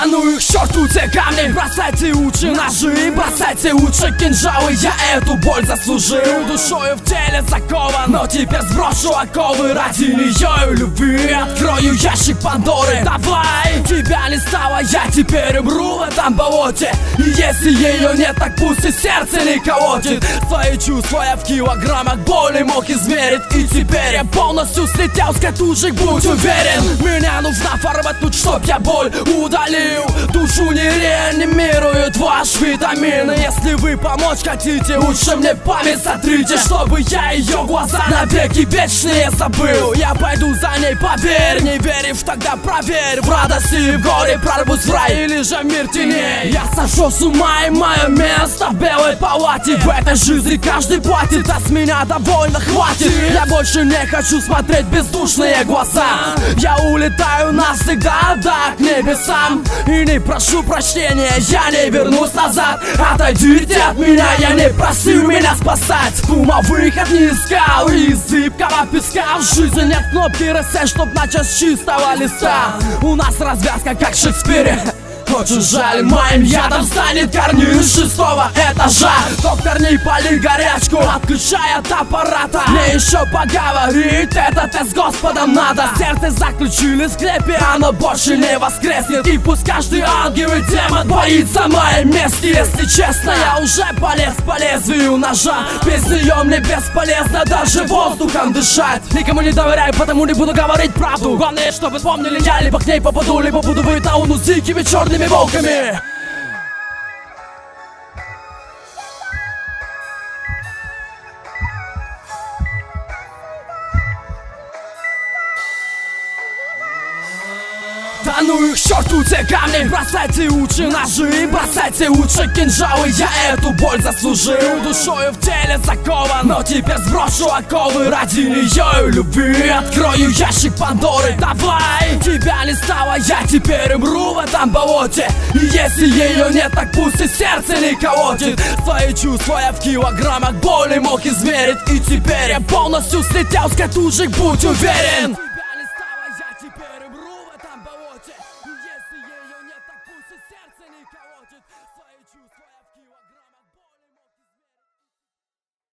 Да ну их к черту те камни, бросайте лучше ножи, бросайте лучше кинжалы. Я эту боль заслужил, душою в теле закован, но теперь сброшу оковы ради нее и любви. Открою ящик Пандоры, давай. Тебя не стало, я теперь умру в этом болоте. И если ее нет, так пусть и сердце не колотит. Свои чувства я в килограммах боли мог измерить. И теперь я полностью слетел с катушек, будь уверен. Меня нужно фарбатнуть, чтоб я боль удалил. Душу не реанимируют ваши витамины. Если вы помочь хотите, лучше мне память сотрите, чтобы я ее глаза навеки вечные забыл. Я пойду за ней, поверь, не веришь, тогда проверь. В радости и в горе прорвусь в рай или же в мир теней. Я сошел с ума, и мое место в белой палате. В этой жизни каждый платит, а с меня довольно хватит. Я больше не хочу смотреть бездушные глаза. Я улетаю навсегда, да, к небесам. И не прошу прощения, я не вернусь назад. Отойдите от меня, я не просил меня спасать. Пума выход не искал, из зыбкого песка. В жизни нет кнопки reset, чтоб начать с чистого листа. У нас развязка как в Шекспире. Очень жаль, моим ядом станет корню с 6-го этажа. Доктор, не пали горячку, отключай от аппарата. Мне еще поговорить, это тест Господом надо. Сердце заключили в склепе, оно больше не воскреснет. И пусть каждый ангел и демон боится моей мести. Если честно, я уже полез по лезвию ножа. Без нее мне бесполезно даже воздухом дышать. Никому не доверяю, потому не буду говорить правду. Главное, чтобы помнили, я либо к ней попаду, либо буду в тауну с дикими черными волками. Да ну их к черту те камни, бросайте лучше ножи, бросайте лучше кинжалы. Я эту боль заслужил, душою в теле закован, но теперь сброшу оковы ради нее и любви. Открою ящик Пандоры, давай. Тебя не стало, я теперь умру в этом болоте. И если ее нет, так пусть и сердце не колотит. Свои чувства я в килограммах боли мог измерить. И теперь я полностью слетел с катушек, будь уверен.